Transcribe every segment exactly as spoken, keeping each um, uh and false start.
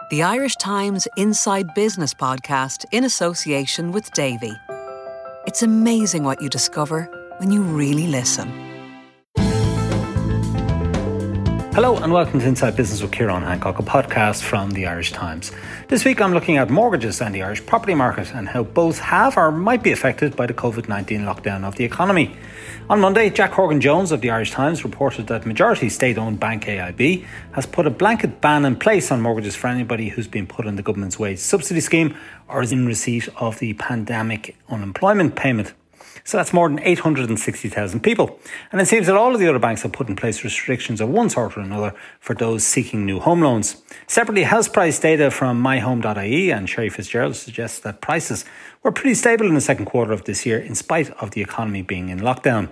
The Irish Times Inside Business podcast in association with Davy. It's amazing what you discover when you really listen. Hello and welcome to Inside Business with Ciarán Hancock, a podcast from the Irish Times. This week I'm looking at mortgages and the Irish property market and how both have or might be affected by the covid nineteen lockdown of the economy. On Monday, Jack Horgan-Jones of the Irish Times reported that majority state-owned bank A I B has put a blanket ban in place on mortgages for anybody who's been put on the government's wage subsidy scheme or is in receipt of the pandemic unemployment payment. So that's more than eight hundred sixty thousand people. And it seems that all of the other banks have put in place restrictions of one sort or another for those seeking new home loans. Separately, house price data from my home dot I E and Sherry Fitzgerald suggests that prices were pretty stable in the second quarter of this year in spite of the economy being in lockdown.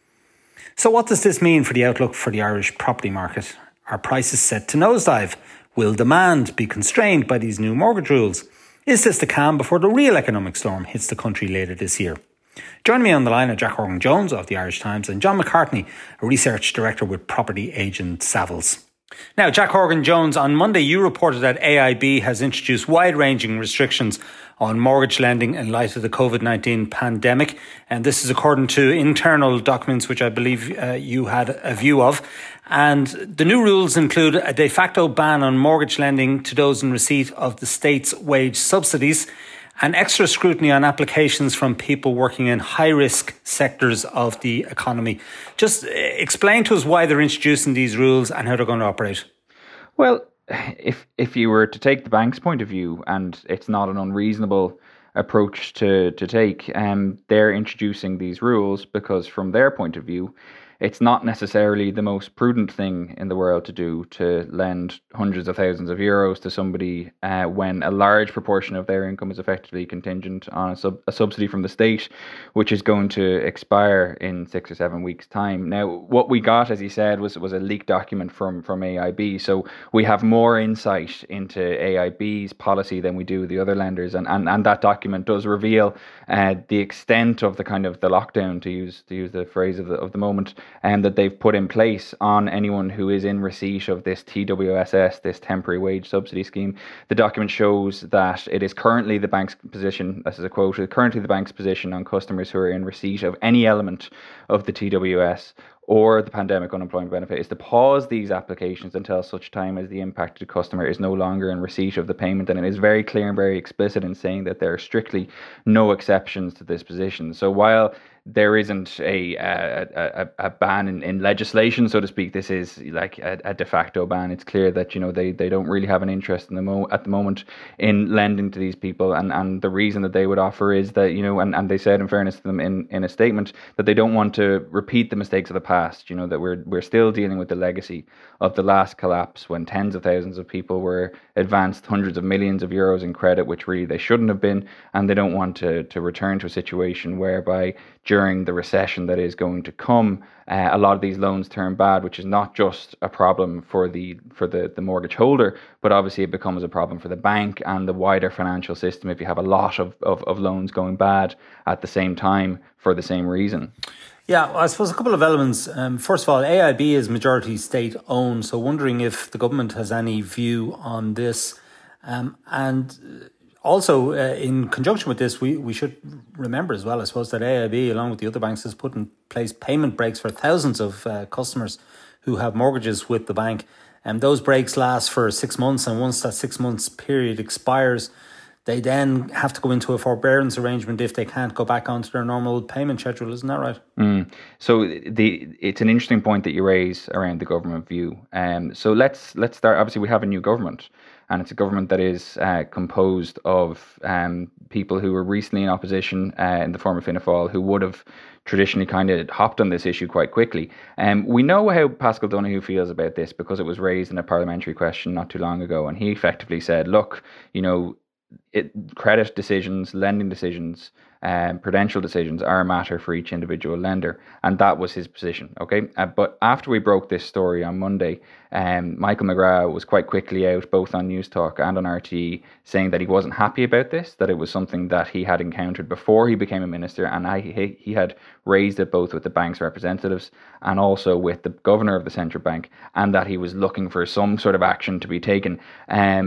So what does this mean for the outlook for the Irish property market? Are prices set to nosedive? Will demand be constrained by these new mortgage rules? Is this the calm before the real economic storm hits the country later this year? Joining me on the line are Jack Horgan-Jones of the Irish Times and John McCartney, a research director with property agent Savills. Now, Jack Horgan-Jones, on Monday you reported that A I B has introduced wide-ranging restrictions on mortgage lending in light of the covid nineteen pandemic. And this is according to internal documents, which I believe uh, you had a view of. And the new rules include a de facto ban on mortgage lending to those in receipt of the state's wage subsidies, and extra scrutiny on applications from people working in high-risk sectors of the economy. Just explain to us why they're introducing these rules and how they're going to operate. Well, if if you were to take the bank's point of view, and it's not an unreasonable approach to, to take, um, they're introducing these rules because from their point of view, it's not necessarily the most prudent thing in the world to do to lend hundreds of thousands of euros to somebody uh, when a large proportion of their income is effectively contingent on a, sub- a subsidy from the state, which is going to expire in six or seven weeks' time. Now, what we got, as you said, was was a leaked document from, from A I B. So we have more insight into A I B's policy than we do the other lenders. And, and, and that document does reveal uh, the extent of the kind of the lockdown, to use to use the phrase of the, of the moment, and that they've put in place on anyone who is in receipt of this T W S S, this temporary wage subsidy scheme. The document shows that it is currently the bank's position, this is a quote, currently the bank's position on customers who are in receipt of any element of the T W S or the pandemic unemployment benefit is to pause these applications until such time as the impacted customer is no longer in receipt of the payment. And it is very clear and very explicit in saying that there are strictly no exceptions to this position. So while there isn't a a, a, a ban in, in legislation, so to speak, this is like a, a de facto ban. It's clear that, you know, they, they don't really have an interest in the mo- at the moment in lending to these people. And, and the reason that they would offer is that, you know, and, and they said in fairness to them in, in a statement that they don't want to repeat the mistakes of the past, you know, that we're we're still dealing with the legacy of the last collapse when tens of thousands of people were advanced hundreds of millions of euros in credit, which really they shouldn't have been. And they don't want to, to return to a situation whereby during the recession that is going to come, uh, a lot of these loans turn bad, which is not just a problem for the for the, the mortgage holder, but obviously it becomes a problem for the bank and the wider financial system if you have a lot of, of, of loans going bad at the same time for the same reason. Yeah, well, I suppose a couple of elements. Um, first of all, A I B is majority state owned, so wondering if the government has any view on this. Um, and Also, uh, in conjunction with this, we, we should remember as well, I suppose, that A I B, along with the other banks, has put in place payment breaks for thousands of uh, customers who have mortgages with the bank. And those breaks last for six months. And once that six months period expires, they then have to go into a forbearance arrangement if they can't go back onto their normal payment schedule. Isn't that right? Mm. So the it's an interesting point that you raise around the government view. Um, so let's let's start. Obviously, we have a new government. And it's a government that is uh, composed of um, people who were recently in opposition uh, in the form of Fianna Fáil, who would have traditionally kind of hopped on this issue quite quickly. Um, we know how Paschal Donohoe feels about this because it was raised in a parliamentary question not too long ago. And he effectively said, look, you know, it, credit decisions, lending decisions, um, prudential decisions are a matter for each individual lender. And that was his position. Okay. Uh, but after we broke this story on Monday, um, Michael McGrath was quite quickly out, both on News Talk and on R T E, saying that he wasn't happy about this, that it was something that he had encountered before he became a minister. And I, he, he had raised it both with the bank's representatives and also with the governor of the central bank, and that he was looking for some sort of action to be taken. Um,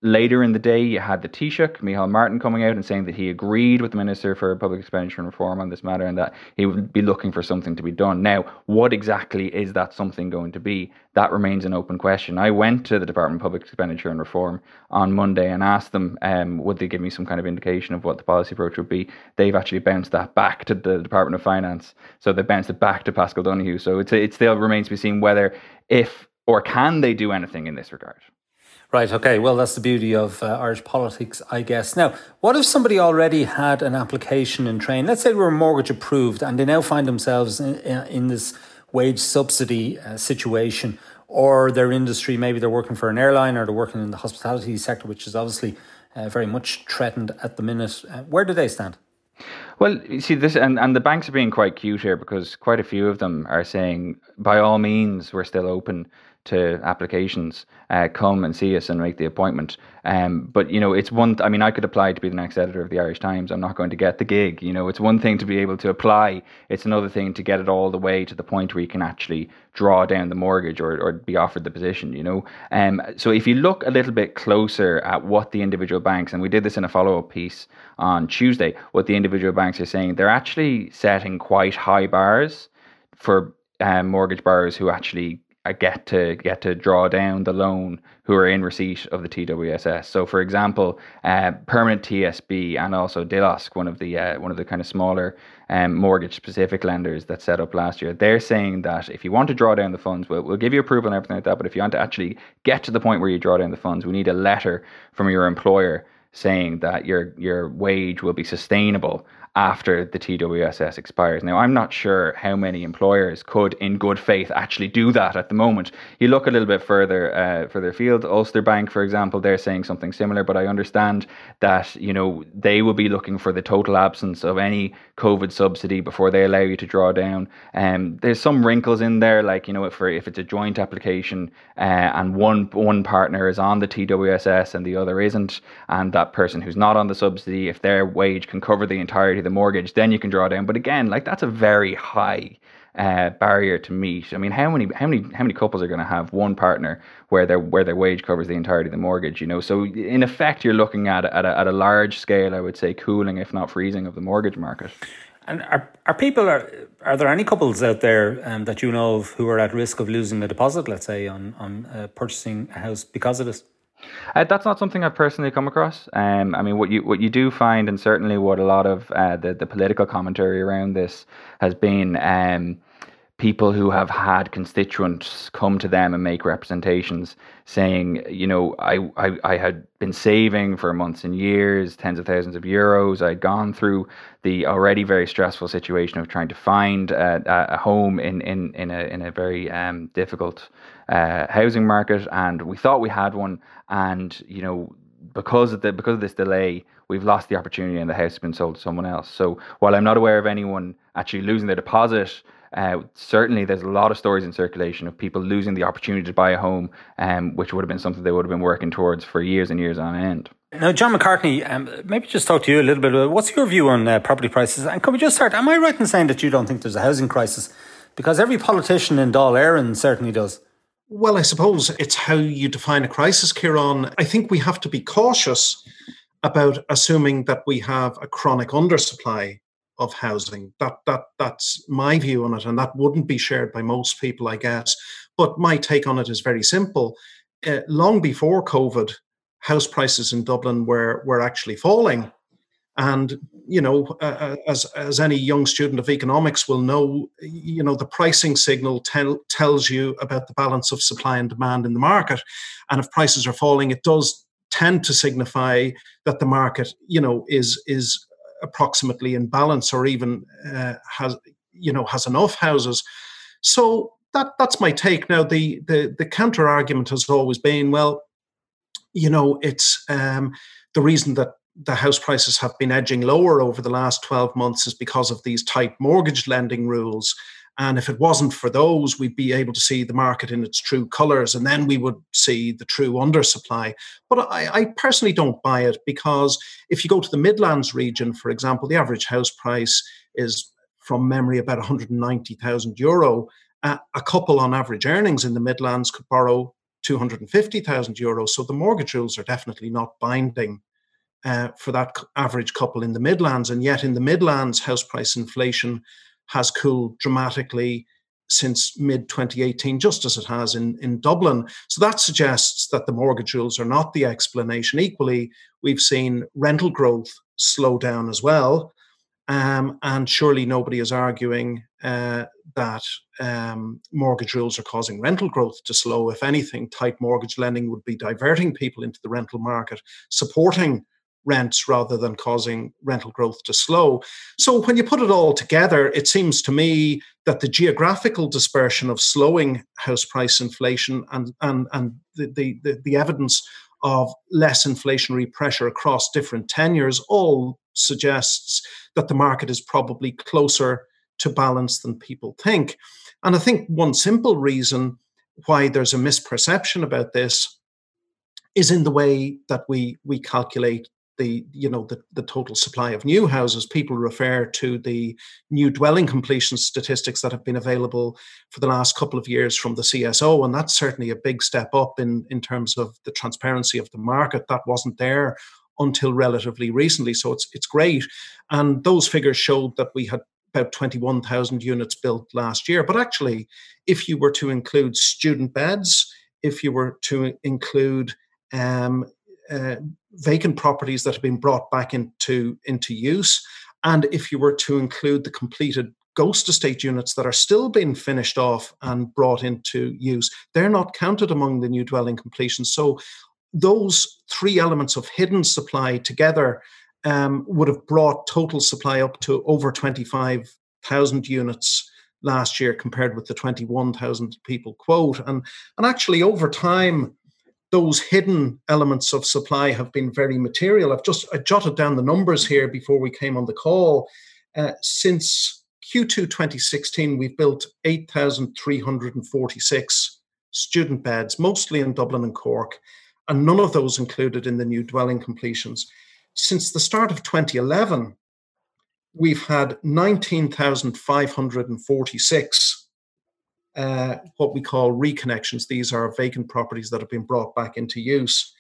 later in the day, you had the Taoiseach, Micheál Martin, coming out and saying that he agreed with the Minister for Public Expenditure and Reform on this matter and that he would be looking for something to be done. Now, what exactly is that something going to be? That remains an open question. I went to the Department of Public Expenditure and Reform on Monday and asked them, um, would they give me some kind of indication of what the policy approach would be? They've actually bounced that back to the Department of Finance. So they bounced it back to Paschal Donohoe. So it's, it still remains to be seen whether, if or can they do anything in this regard. Right, okay. Well, that's the beauty of uh, Irish politics, I guess. Now, what if somebody already had an application in train? Let's say they were mortgage approved and they now find themselves in, in this wage subsidy uh, situation, or their industry, maybe they're working for an airline or they're working in the hospitality sector, which is obviously uh, very much threatened at the minute. Uh, where do they stand? Well, you see this, and, and the banks are being quite cute here because quite a few of them are saying, by all means, we're still open to applications. Uh, come and see us and make the appointment. Um, but, you know, it's one, th- I mean, I could apply to be the next editor of the Irish Times. I'm not going to get the gig. You know, it's one thing to be able to apply. It's another thing to get it all the way to the point where you can actually draw down the mortgage or, or be offered the position, you know. Um, so if you look a little bit closer at what the individual banks, and we did this in a follow-up piece on Tuesday, what the individual banks are saying, they're actually setting quite high bars for um, mortgage borrowers who actually I get to get to draw down the loan who are in receipt of the T W S S. So, for example, uh, Permanent T S B and also Dilosk, one of the uh, one of the kind of smaller um, mortgage-specific lenders that set up last year, they're saying that if you want to draw down the funds, we'll, we'll give you approval and everything like that. But if you want to actually get to the point where you draw down the funds, we need a letter from your employer saying that your your wage will be sustainable after the T W S S expires. Now, I'm not sure how many employers could, in good faith, actually do that at the moment. You look a little bit further uh, further afield, Ulster Bank, for example, they're saying something similar, but I understand that, you know, they will be looking for the total absence of any COVID subsidy before they allow you to draw down. Um, there's some wrinkles in there, like, you know, if, for, if it's a joint application uh, and one one partner is on the T W S S and the other isn't, and that person who's not on the subsidy, if their wage can cover the entirety of the mortgage, then you can draw down. But again, like, that's a very high uh, barrier to meet. I mean, how many how many how many couples are going to have one partner where their where their wage covers the entirety of the mortgage? You know, so in effect, you're looking at at a, at a large scale, I would say, cooling, if not freezing, of the mortgage market. And are are people are are there any couples out there um, that you know of who are at risk of losing a deposit, let's say, on on uh, purchasing a house because of this? Uh, that's not something I've personally come across. Um, I mean, what you what you do find, and certainly what a lot of uh, the the political commentary around this has been, um, people who have had constituents come to them and make representations saying, you know, I, I, I had been saving for months and years, tens of thousands of euros. I'd gone through the already very stressful situation of trying to find a, a home in, in, in, a, in a very um, difficult uh, housing market. And we thought we had one. And, you know, because of the because of this delay, we've lost the opportunity and the house has been sold to someone else. So while I'm not aware of anyone actually losing their deposit, Uh, certainly there's a lot of stories in circulation of people losing the opportunity to buy a home, um, which would have been something they would have been working towards for years and years on end. Now, John McCartney, um, maybe just talk to you a little bit about what's your view on uh, property prices? And can we just start, am I right in saying that you don't think there's a housing crisis? Because every politician in Dáil Éireann certainly does. Well, I suppose it's how you define a crisis, Ciarán. I think we have to be cautious about assuming that we have a chronic undersupply of housing. That that that's my view on it, and that wouldn't be shared by most people, I guess. But my take on it is very simple. Uh, long before COVID, house prices in Dublin were were actually falling, and you know, uh, as as any young student of economics will know, you know, the pricing signal tell, tells you about the balance of supply and demand in the market, and if prices are falling, it does tend to signify that the market, you know, is is approximately in balance, or even uh, has you know has enough houses. So that that's my take. Now the the the counter argument has always been, well, you know, it's um, the reason that the house prices have been edging lower over the last twelve months is because of these tight mortgage lending rules. And if it wasn't for those, we'd be able to see the market in its true colours, and then we would see the true undersupply. But I, I personally don't buy it, because if you go to the Midlands region, for example, the average house price is, from memory, about one hundred ninety thousand euro. Uh, a couple on average earnings in the Midlands could borrow two hundred fifty thousand euros. So the mortgage rules are definitely not binding uh, for that average couple in the Midlands. And yet in the Midlands, house price inflation has cooled dramatically since mid twenty eighteen, just as it has in, in Dublin. So that suggests that the mortgage rules are not the explanation. Equally, we've seen rental growth slow down as well. Um, and surely nobody is arguing uh, that um, mortgage rules are causing rental growth to slow. If anything, tight mortgage lending would be diverting people into the rental market, supporting rents rather than causing rental growth to slow. So when you put it all together, it seems to me that the geographical dispersion of slowing house price inflation and, and, and the, the, the evidence of less inflationary pressure across different tenures all suggests that the market is probably closer to balance than people think. And I think one simple reason why there's a misperception about this is in the way that we, we calculate the, you know, the, the total supply of new houses. People refer to the new dwelling completion statistics that have been available for the last couple of years from the C S O, and that's certainly a big step up in, in terms of the transparency of the market. That wasn't there until relatively recently, so it's it's great. And those figures showed that we had about twenty-one thousand units built last year. But actually, if you were to include student beds, if you were to include um, uh, vacant properties that have been brought back into, into use, and if you were to include the completed ghost estate units that are still being finished off and brought into use, they're not counted among the new dwelling completions. So those three elements of hidden supply together um, would have brought total supply up to over twenty-five thousand units last year, compared with the twenty-one thousand people quote. And, and actually, over time, those hidden elements of supply have been very material. I've just I jotted down the numbers here before we came on the call. Uh, since Q two twenty sixteen, we've built eight thousand three hundred forty-six student beds, mostly in Dublin and Cork, and none of those included in the new dwelling completions. Since the start of twenty eleven, we've had nineteen thousand five hundred forty-six uh, what we call reconnections. These are vacant properties that have been brought back into use.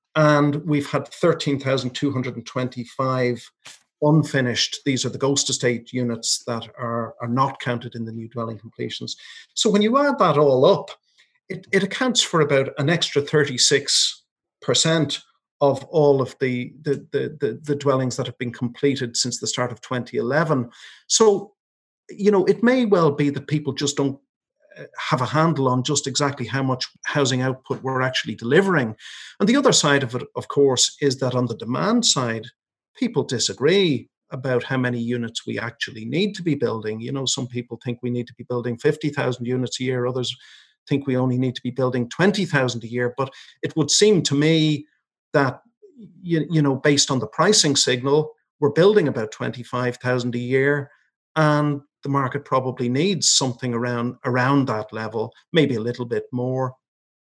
And we've had thirteen thousand two hundred twenty-five unfinished. These are the ghost estate units that are, are not counted in the new dwelling completions. So when you add that all up, it, it accounts for about an extra thirty-six percent of all of the, the, the, the, the dwellings that have been completed since the start of twenty eleven. So, you know, it may well be that people just don't have a handle on just exactly how much housing output we're actually delivering. And the other side of it, of course, is that on the demand side, people disagree about how many units we actually need to be building. You know, some people think we need to be building fifty thousand units a year. Others think we only need to be building twenty thousand a year. But it would seem to me that, you, you know, based on the pricing signal, we're building about twenty-five thousand a year, and the market probably needs something around around that level, maybe a little bit more,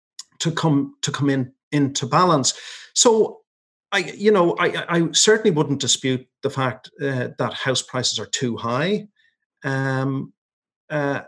to come to come in into balance. So, I you know I I certainly wouldn't dispute the fact uh, that house prices are too high, um, uh,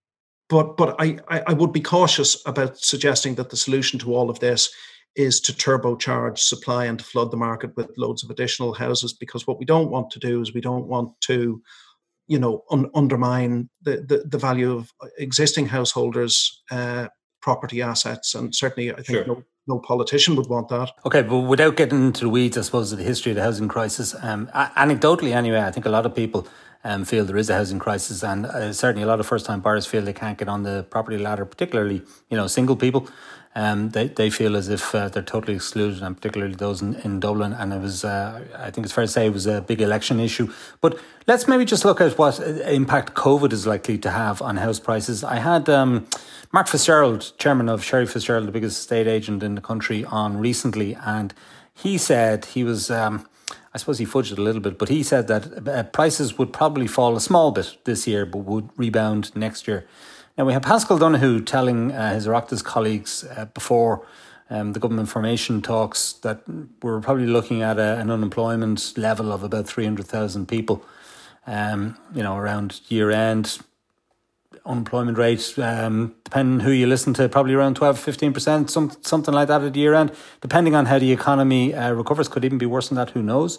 but but I I would be cautious about suggesting that the solution to all of this is to turbocharge supply and to flood the market with loads of additional houses, because what we don't want to do is we don't want to, you know, un- undermine the, the, the value of existing householders' uh, property assets. And certainly I think sure. no, no politician would want that. Okay, but without getting into the weeds, I suppose, of the history of the housing crisis, um, anecdotally anyway, I think a lot of people um, feel there is a housing crisis, and uh, certainly a lot of first-time buyers feel they can't get on the property ladder, particularly, you know, single people. Um, they, they feel as if uh, they're totally excluded, and particularly those in, in Dublin. And it was, uh, I think it's fair to say, it was a big election issue. But let's maybe just look at what impact COVID is likely to have on house prices. I had um, Mark Fitzgerald, chairman of Sherry Fitzgerald, the biggest estate agent in the country, on recently, and he said he was, um, I suppose he fudged a little bit, but he said that uh, prices would probably fall a small bit this year, but would rebound next year. Now, we have Paschal Donoghue telling uh, his Oireachtas colleagues uh, before um, the government formation talks that we're probably looking at a, an unemployment level of about three hundred thousand people, um, you know, around year end. unemployment rate, um, depending who you listen to, probably around twelve, fifteen percent, some, something like that at the year end. Depending on how the economy uh, recovers, could even be worse than that, who knows.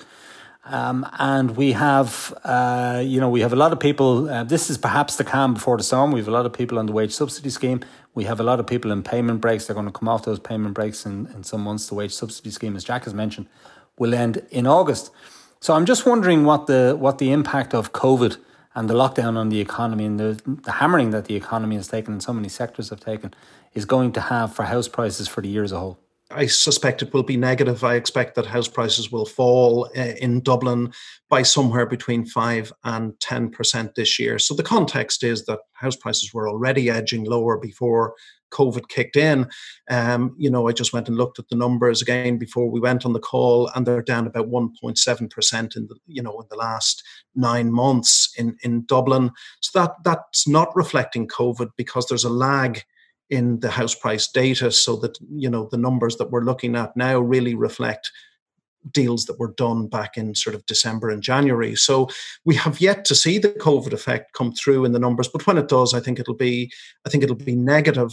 Um, and we have, uh, you know, we have a lot of people, uh, this is perhaps the calm before the storm. We have a lot of people on the wage subsidy scheme. We have a lot of people in payment breaks. They're going to come off those payment breaks in, in some months. The wage subsidy scheme, as Jack has mentioned, will end in August. So I'm just wondering what the what the impact of COVID and the lockdown on the economy and the, the hammering that the economy has taken and so many sectors have taken is going to have for house prices for the year as a whole. I suspect it will be negative. I expect that house prices will fall uh, in Dublin by somewhere between five and ten percent this year. So the context is that house prices were already edging lower before COVID kicked in. Um, you know, I just went and looked at the numbers again before we went on the call, and they're down about one point seven percent in the, you know, in the last nine months in, in Dublin. So that that's not reflecting COVID because there's a lag in the house price data, so that, you know, the numbers that we're looking at now really reflect deals that were done back in sort of December and January. So we have yet to see the COVID effect come through in the numbers, but when it does, I think it'll be, I think it'll be negative.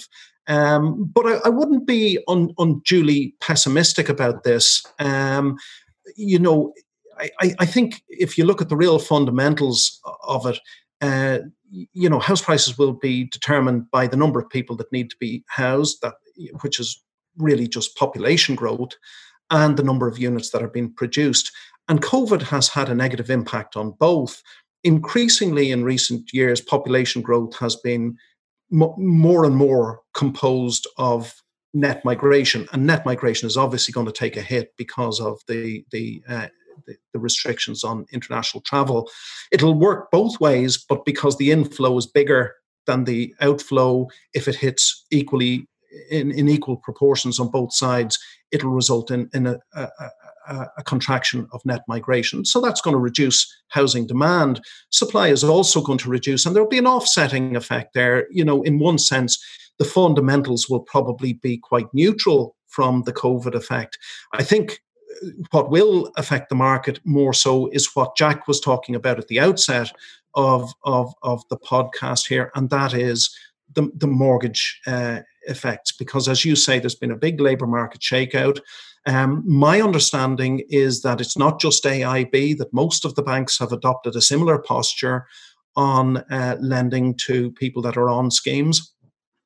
Um, but I, I wouldn't be un, unduly pessimistic about this. Um, you know, I, I think if you look at the real fundamentals of it, uh, you know, house prices will be determined by the number of people that need to be housed, that which is really just population growth, and the number of units that are being produced. And COVID has had a negative impact on both. Increasingly in recent years, population growth has been m- more and more composed of net migration, and net migration is obviously going to take a hit because of the the uh, The, the restrictions on international travel. It'll work both ways, but because the inflow is bigger than the outflow, if it hits equally in, in equal proportions on both sides, it'll result in, in a, a, a, a contraction of net migration. So that's going to reduce housing demand. Supply is also going to reduce, and there'll be an offsetting effect there. You know, in one sense, the fundamentals will probably be quite neutral from the COVID effect. I think what will affect the market more so is what Jack was talking about at the outset of, of, of the podcast here, and that is the, the mortgage uh, effects. Because as you say, there's been a big labour market shakeout. Um, my understanding is that it's not just A I B, that most of the banks have adopted a similar posture on uh, lending to people that are on schemes.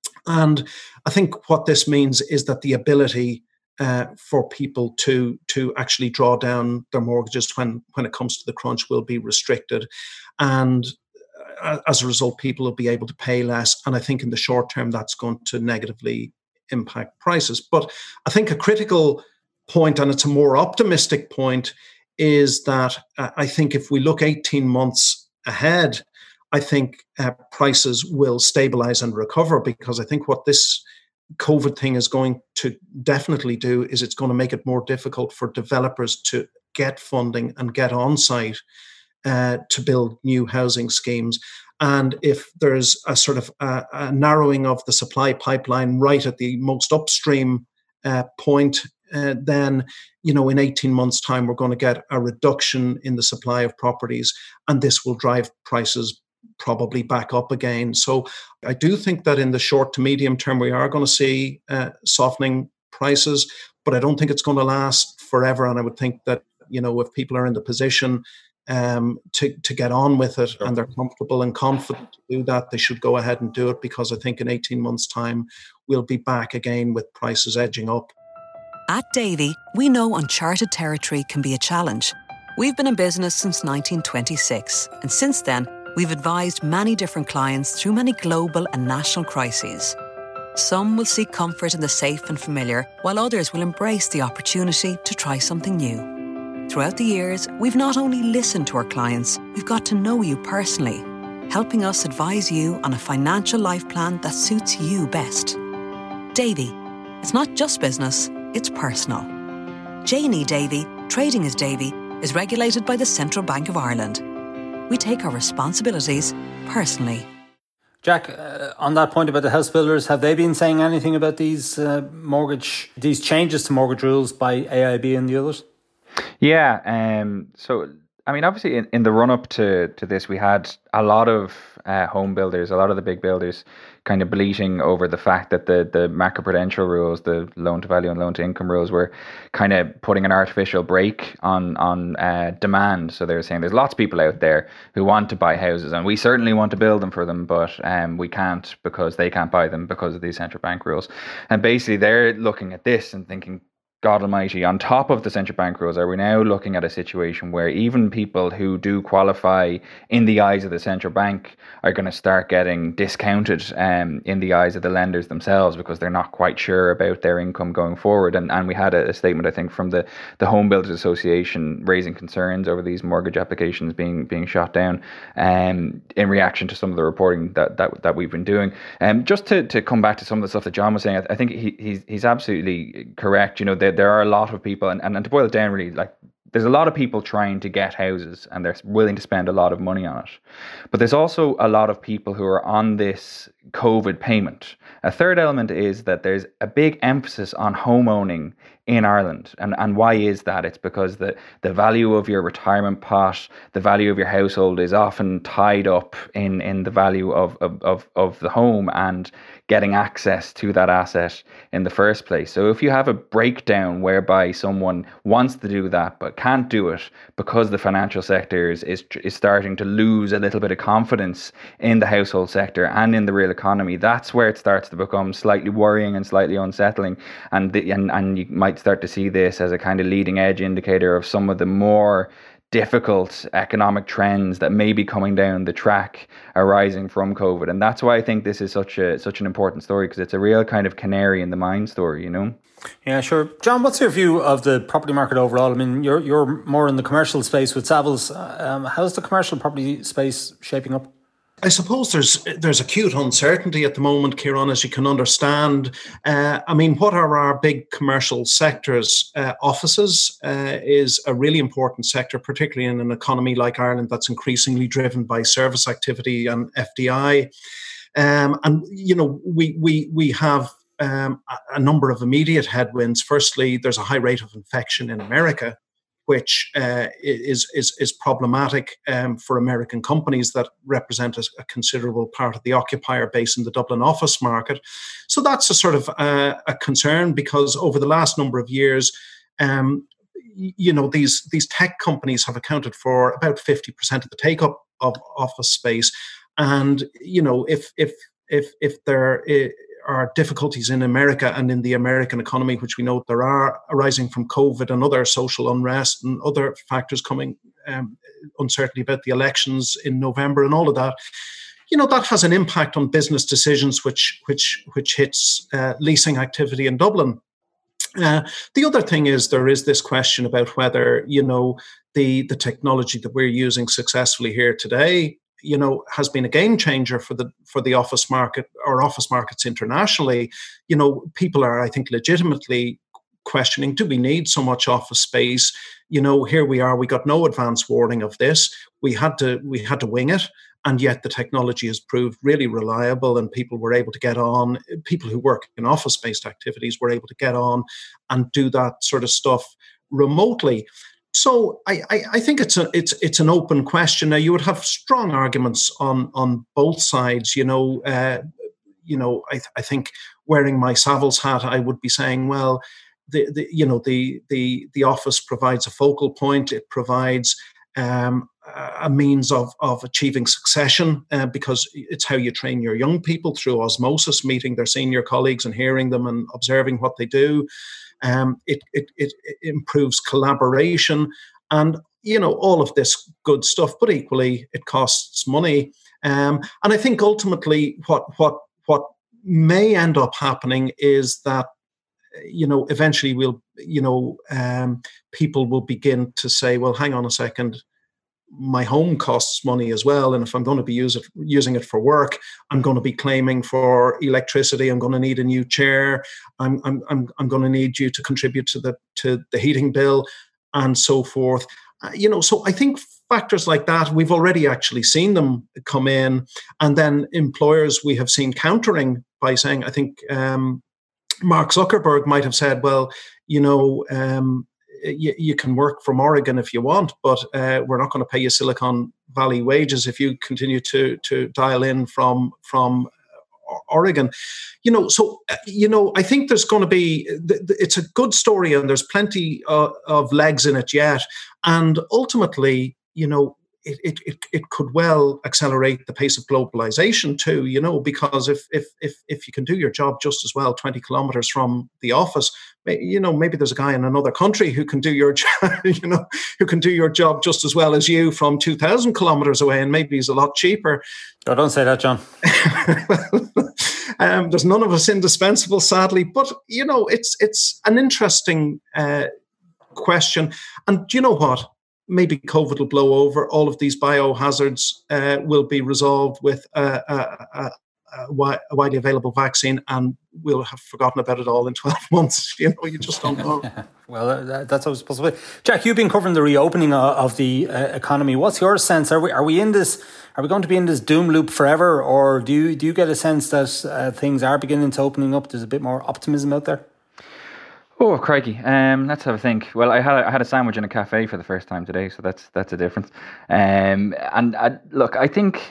And I think what this means is that the ability Uh, for people to to actually draw down their mortgages when, when it comes to the crunch will be restricted. And uh, as a result, people will be able to pay less. And I think in the short term, that's going to negatively impact prices. But I think a critical point, and it's a more optimistic point, is that uh, I think if we look eighteen months ahead, I think uh, prices will stabilize and recover, because I think what this COVID thing is going to definitely do is it's going to make it more difficult for developers to get funding and get on site uh, to build new housing schemes. And if there's a sort of a, a narrowing of the supply pipeline right at the most upstream uh, point, uh, then, you know, in eighteen months' time, we're going to get a reduction in the supply of properties, and this will drive prices probably back up again. So I do think that in the short to medium term, we are going to see uh, softening prices, but I don't think it's going to last forever. And I would think that, you know, if people are in the position um, to, to get on with it, sure, and they're comfortable and confident to do that, they should go ahead and do it, because I think in eighteen months' time, we'll be back again with prices edging up. At Davy, we know uncharted territory can be a challenge. We've been in business since nineteen twenty-six, and since then, we've advised many different clients through many global and national crises. Some will seek comfort in the safe and familiar, while others will embrace the opportunity to try something new. Throughout the years, we've not only listened to our clients, we've got to know you personally, helping us advise you on a financial life plan that suits you best. Davy, it's not just business, it's personal. J and E Davy, trading as Davy, is regulated by the Central Bank of Ireland. We take our responsibilities personally. Jack, uh, on that point about the house builders, have they been saying anything about these uh, mortgage, these changes to mortgage rules by A I B and the others? Yeah, um, so I mean, obviously, in, in the run up to, to this, we had a lot of uh, home builders, a lot of the big builders, kind of bleating over the fact that the the macroprudential rules, the loan to value and loan to income rules, were kind of putting an artificial brake on on uh, demand. So they were saying there's lots of people out there who want to buy houses, and we certainly want to build them for them, but um, we can't because they can't buy them because of these central bank rules. And basically, they're looking at this and thinking, God almighty, on top of the central bank rules, are we now looking at a situation where even people who do qualify in the eyes of the central bank are going to start getting discounted um, in the eyes of the lenders themselves because they're not quite sure about their income going forward? And and we had a, a statement, I think, from the, the Home Builders Association raising concerns over these mortgage applications being being shot down um, in reaction to some of the reporting that that, that we've been doing. Um, just to, to come back to some of the stuff that John was saying, I, I think he, he's, he's absolutely correct. You know, there, there are a lot of people, and, and, and to boil it down really, like, there's a lot of people trying to get houses and they're willing to spend a lot of money on it. But there's also a lot of people who are on this COVID payment. A third element is that there's a big emphasis on home owning in Ireland. And and why is that? It's because the, the value of your retirement pot, the value of your household is often tied up in, in the value of, of, of, of the home and getting access to that asset in the first place. So if you have a breakdown whereby someone wants to do that but can't do it because the financial sector is, is, is starting to lose a little bit of confidence in the household sector and in the real economy, that's where it starts to become slightly worrying and slightly unsettling. And the, and, and you might start to see this as a kind of leading edge indicator of some of the more difficult economic trends that may be coming down the track arising from COVID. And that's why I think this is such a such an important story, because it's a real kind of canary in the mine story, you know? Yeah, sure. John, what's your view of the property market overall? I mean, you're you're more in the commercial space with Savills. Um, how's the commercial property space shaping up? I suppose there's there's acute uncertainty at the moment, Kieran, as you can understand. Uh, I mean, what are our big commercial sectors? Uh, offices uh, is a really important sector, particularly in an economy like Ireland that's increasingly driven by service activity and F D I. Um, and, you know, we we we have um, a number of immediate headwinds. Firstly, there's a high rate of infection in America, which uh, is, is is problematic um, for American companies that represent a, a considerable part of the occupier base in the Dublin office market. So that's a sort of uh, a concern, because over the last number of years, um, you know, these these tech companies have accounted for about fifty percent of the take-up of office space, and you know, if if if if there are difficulties in America and in the American economy, which we know there are, arising from COVID and other social unrest and other factors coming, um, uncertainty about the elections in November and all of that, you know, that has an impact on business decisions, which which which hits uh, leasing activity in Dublin. Uh, the other thing is there is this question about whether, you know, the the technology that we're using successfully here today, you know, has been a game changer for the for the office market or office markets internationally. You know, people are, I think, legitimately questioning, do we need so much office space? You know, here we are, we got no advance warning of this. We had to we had to wing it. And yet the technology has proved really reliable, and people were able to get on, people who work in office-based activities were able to get on and do that sort of stuff remotely. So I, I, I think it's a it's it's an open question. Now, you would have strong arguments on on both sides. You know, uh, you know, I I think wearing my Savills hat, I would be saying, well, the, the you know the the the office provides a focal point. It provides um, a means of of achieving succession, uh, because it's how you train your young people through osmosis, meeting their senior colleagues and hearing them and observing what they do. Um, it, it it improves collaboration and, you know, all of this good stuff, but equally it costs money. Um, and I think ultimately what what what may end up happening is that, you know, eventually we'll, you know, um, people will begin to say, well, hang on a second, my home costs money as well, and if I'm going to be use it, using it for work, I'm going to be claiming for electricity. I'm going to need a new chair. I'm I'm I'm I'm going to need you to contribute to the to the heating bill, and so forth. Uh, you know, so I think factors like that, we've already actually seen them come in, and then employers we have seen countering by saying, I think um, Mark Zuckerberg might have said, well, you know. Um, you, you can work from Oregon if you want, but uh, we're not going to pay you Silicon Valley wages if you continue to to dial in from from Oregon. You know, so, you know, I think there's going to be, it's a good story and there's plenty uh, of legs in it yet. And ultimately, you know, it, it it could well accelerate the pace of globalization too, you know, because if if if if you can do your job just as well twenty kilometers from the office, you know, maybe there's a guy in another country who can do your job, you know, who can do your job just as well as you from two thousand kilometers away, and maybe he's a lot cheaper. Oh, don't say that, John. um, there's none of us indispensable, sadly, but you know, it's it's an interesting uh, question. And do you know what? Maybe COVID will blow over. All of these biohazards uh, will be resolved with a, a, a, a widely available vaccine, and we'll have forgotten about it all in twelve months. You know, you just don't know. Well, that, that's always possible. Jack, you've been covering the reopening of, of the uh, economy. What's your sense? Are we are we in this? Are we going to be in this doom loop forever, or do you do you get a sense that uh, things are beginning to opening up? There's a bit more optimism out there. Oh, crikey! Um, let's have a think. Well, I had a, I had a sandwich in a cafe for the first time today, so that's that's a difference. Um, and I, look, I think,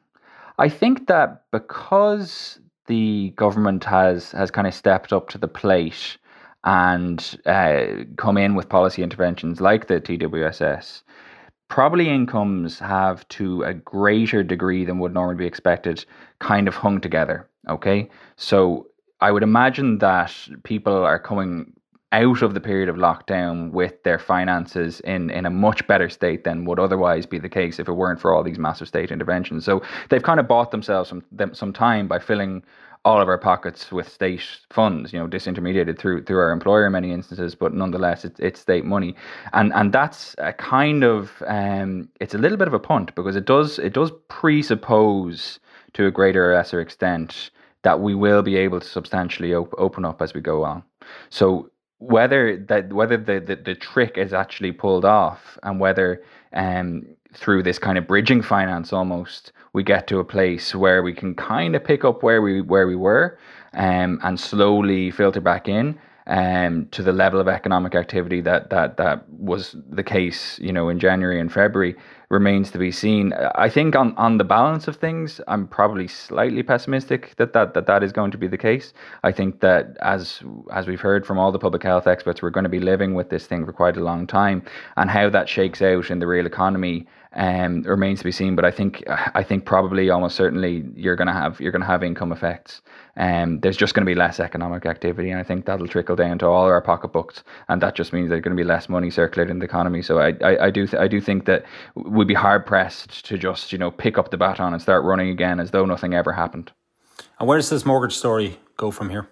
I think that because the government has has kind of stepped up to the plate and uh, come in with policy interventions like the T W S S, probably incomes have, to a greater degree than would normally be expected, kind of hung together. Okay, so I would imagine that people are coming out of the period of lockdown with their finances in, in a much better state than would otherwise be the case if it weren't for all these massive state interventions. So they've kind of bought themselves some them, some time by filling all of our pockets with state funds, you know, disintermediated through through our employer in many instances, but nonetheless, it's it's state money, and and that's a kind of um, it's a little bit of a punt, because it does it does presuppose to a greater or lesser extent that we will be able to substantially op- open up as we go on. So whether that whether the, the, the trick is actually pulled off, and whether um, through this kind of bridging finance almost we get to a place where we can kind of pick up where we where we were um, and slowly filter back in um, to the level of economic activity that that that was the case, you know, in January and February, remains to be seen. I think on, on the balance of things, I'm probably slightly pessimistic that that, that that is going to be the case. I think that as as we've heard from all the public health experts, we're going to be living with this thing for quite a long time, and how that shakes out in the real economy um, remains to be seen. But I think I think probably almost certainly you're going to have you're going to have income effects. Um, there's just going to be less economic activity, and I think that'll trickle down to all our pocketbooks, and that just means there's going to be less money circulating in the economy. So I I, I do th- I do think that we'd be hard pressed to just, you know, pick up the baton and start running again as though nothing ever happened. And where does this mortgage story go from here?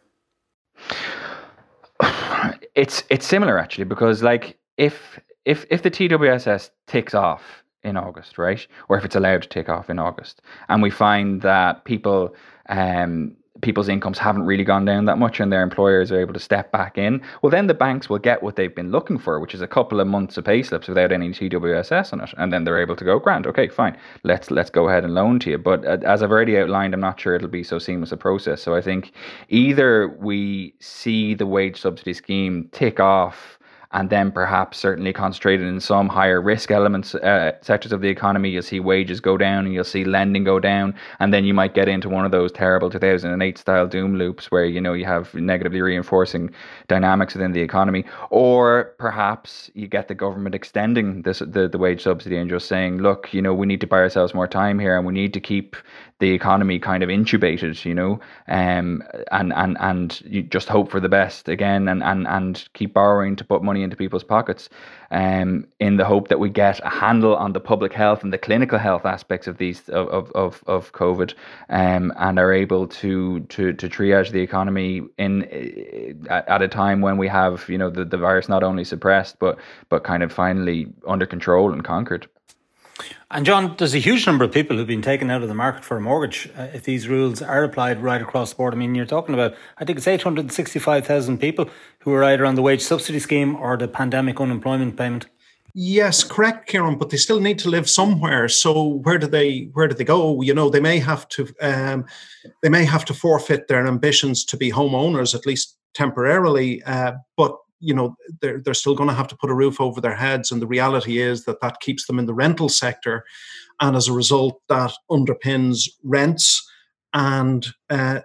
It's it's similar actually, because like if if if the T W S S ticks off in August, right, or if it's allowed to tick off in August, and we find that people um people's incomes haven't really gone down that much and their employers are able to step back in, well, then the banks will get what they've been looking for, which is a couple of months of pay slips without any T W S S on it, and then they're able to go, grand, okay, fine, let's let's go ahead and loan to you. But uh, as I've already outlined, I'm not sure it'll be so seamless a process. So I think either we see the wage subsidy scheme tick off, and then perhaps certainly concentrated in some higher risk elements, uh, sectors of the economy, you'll see wages go down and you'll see lending go down. And then you might get into one of those terrible two thousand eight style doom loops where, you know, you have negatively reinforcing dynamics within the economy. Or perhaps you get the government extending this, the, the wage subsidy and just saying, look, you know, we need to buy ourselves more time here, and we need to keep the economy kind of intubated, you know, um, and, and, and you just hope for the best again, and, and, and keep borrowing to put money into people's pockets, um, in the hope that we get a handle on the public health and the clinical health aspects of these of of of, of COVID, um, and are able to to to triage the economy in at, at a time when we have, you know, the, the virus not only suppressed but but kind of finally under control and conquered. And John, there's a huge number of people who've been taken out of the market for a mortgage uh, if these rules are applied right across the board. I mean, you're talking about, I think it's eight hundred sixty-five thousand people who are either on the wage subsidy scheme or the pandemic unemployment payment. Yes, correct, Kieran, but they still need to live somewhere. So where do they where do they go? You know, they may have to um, they may have to forfeit their ambitions to be homeowners, at least temporarily, uh, but you know, they're, they're still going to have to put a roof over their heads. And the reality is that that keeps them in the rental sector. And as a result, that underpins rents. And uh,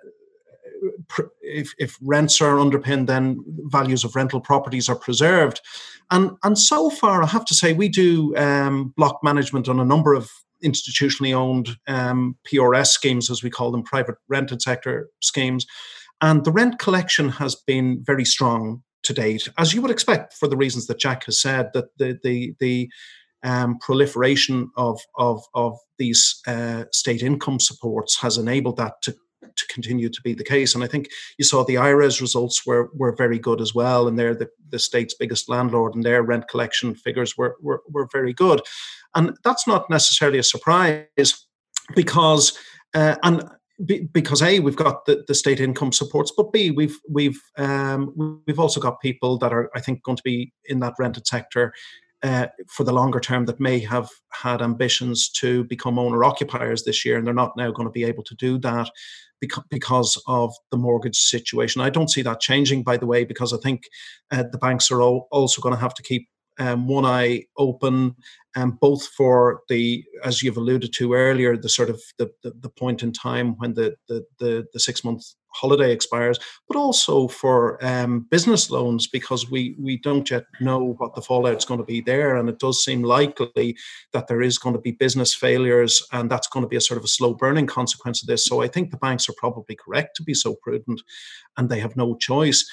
if, if rents are underpinned, then values of rental properties are preserved. And, and so far, I have to say, we do um, block management on a number of institutionally owned um, P R S schemes, as we call them, private rented sector schemes. And the rent collection has been very strong to date, as you would expect, for the reasons that Jack has said, that the the the um, proliferation of of of these uh, state income supports has enabled that to to continue to be the case. And I think you saw the I R E S results were were very good as well, and they're the, the state's biggest landlord, and their rent collection figures were were, were very good. And that's not necessarily a surprise, because uh, and because A, we've got the, the state income supports, but B, we've we've um, we've also got people that are, I think, going to be in that rented sector uh, for the longer term that may have had ambitions to become owner occupiers this year, and they're not now going to be able to do that because because of the mortgage situation. I don't see that changing, by the way, because I think uh, the banks are all also going to have to keep Um, one eye open, um, both for the, as you've alluded to earlier, the sort of the, the, the point in time when the the, the, the six month holiday expires, but also for um, business loans, because we we don't yet know what the fallout's going to be there, and it does seem likely that there is going to be business failures, and that's going to be a sort of a slow burning consequence of this. So I think the banks are probably correct to be so prudent, and they have no choice.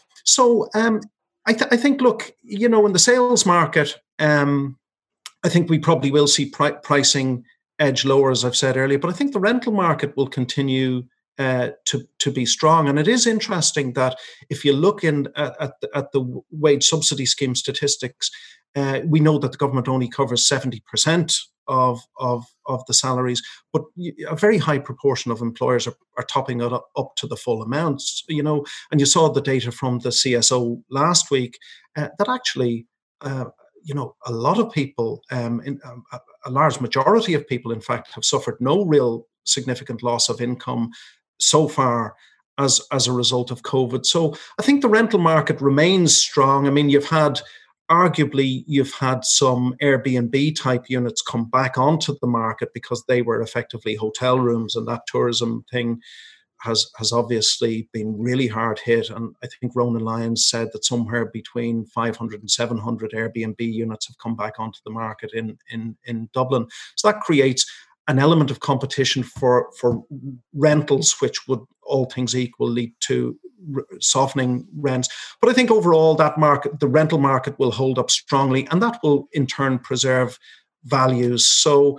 So. Um, I, th- I think, look, you know, in the sales market, um, I think we probably will see pri- pricing edge lower, as I've said earlier. But I think the rental market will continue uh, to to be strong. And it is interesting that if you look in at, at, the, at the wage subsidy scheme statistics, uh, we know that the government only covers seventy percent of of of the salaries, but a very high proportion of employers are, are topping it up, up to the full amounts, you know. And you saw the data from the C S O last week uh, that actually, uh, you know, a lot of people, um, in, um, a, a large majority of people, in fact, have suffered no real significant loss of income so far as as a result of COVID. So I think the rental market remains strong. I mean, you've had Arguably, you've had some Airbnb type units come back onto the market because they were effectively hotel rooms, and that tourism thing has has obviously been really hard hit. And I think Ronan Lyons said that somewhere between five hundred and seven hundred Airbnb units have come back onto the market in in, in Dublin. So that creates an element of competition for, for rentals, which would, all things equal, lead to softening rents. But I think overall that market, the rental market, will hold up strongly, and that will in turn preserve values. So,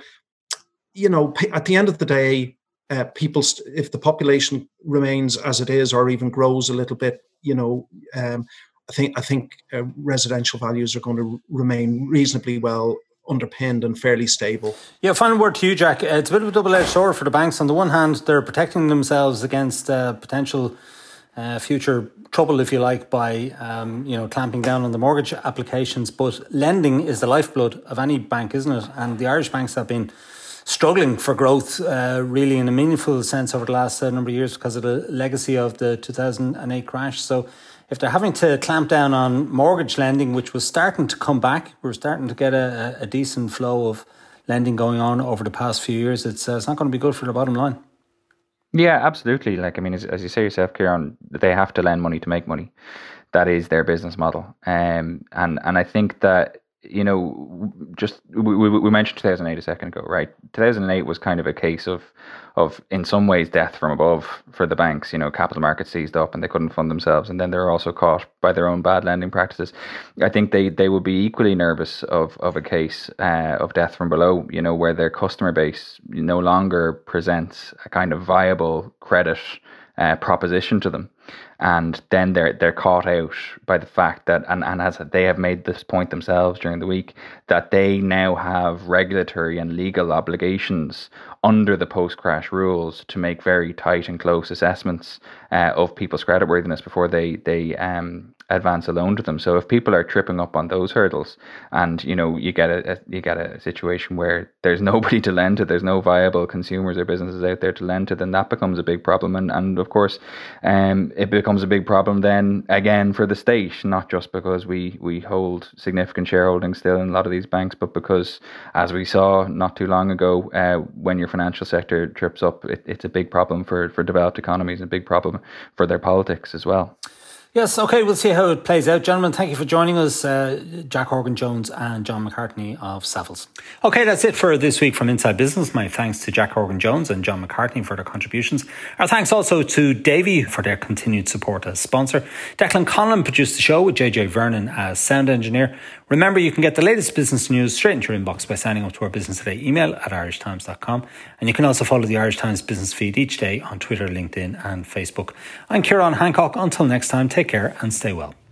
you know, at the end of the day, uh, people, st- if the population remains as it is or even grows a little bit, you know, um, I think I think uh, residential values are going to remain reasonably well underpinned and fairly stable. Yeah, final word to you, Jack. It's a bit of a double-edged sword for the banks. On the one hand, they're protecting themselves against uh, potential uh, future trouble, if you like, by um, you know clamping down on the mortgage applications. But lending is the lifeblood of any bank, isn't it? And the Irish banks have been struggling for growth, uh, really in a meaningful sense, over the last uh, number of years because of the legacy of the two thousand eight crash. So if they're having to clamp down on mortgage lending, which was starting to come back, we're starting to get a, a decent flow of lending going on over the past few years, it's, uh, it's not going to be good for the bottom line. Yeah, absolutely. Like, I mean, as, as you say yourself, Kieran, they have to lend money to make money. That is their business model. Um, and, and I think that, you know, just we, we, we mentioned two thousand eight a second ago, right? two thousand eight was kind of a case of, of in some ways, death from above for the banks. You know, capital markets seized up and they couldn't fund themselves. And then they were also caught by their own bad lending practices. I think they, they would be equally nervous of, of a case uh, of death from below, you know, where their customer base no longer presents a kind of viable credit uh, proposition to them. And then they're they're caught out by the fact that, and, and as they have made this point themselves during the week, that they now have regulatory and legal obligations under the post-crash rules to make very tight and close assessments uh, of people's creditworthiness before they they um advance a loan to them. So if people are tripping up on those hurdles, and you know you get a, a you get a situation where there's nobody to lend to, there's no viable consumers or businesses out there to lend to, then that becomes a big problem. And and of course, um, it becomes a big problem then again for the state, not just because we we hold significant shareholding still in a lot of these banks, but because, as we saw not too long ago, uh, when your financial sector trips up, it, it's a big problem for for developed economies, and a big problem for their politics as well. Yes, okay, we'll see how it plays out. Gentlemen, thank you for joining us, uh, Jack Horgan-Jones and John McCartney of Savills. Okay, that's it for this week from Inside Business. My thanks to Jack Horgan-Jones and John McCartney for their contributions. Our thanks also to Davy for their continued support as sponsor. Declan Conlon produced the show with J J Vernon as sound engineer. Remember, you can get the latest business news straight into your inbox by signing up to our Business Today email at irish times dot com. And you can also follow the Irish Times business feed each day on Twitter, LinkedIn and Facebook. I'm Ciarán Hancock. Until next time, take care and stay well.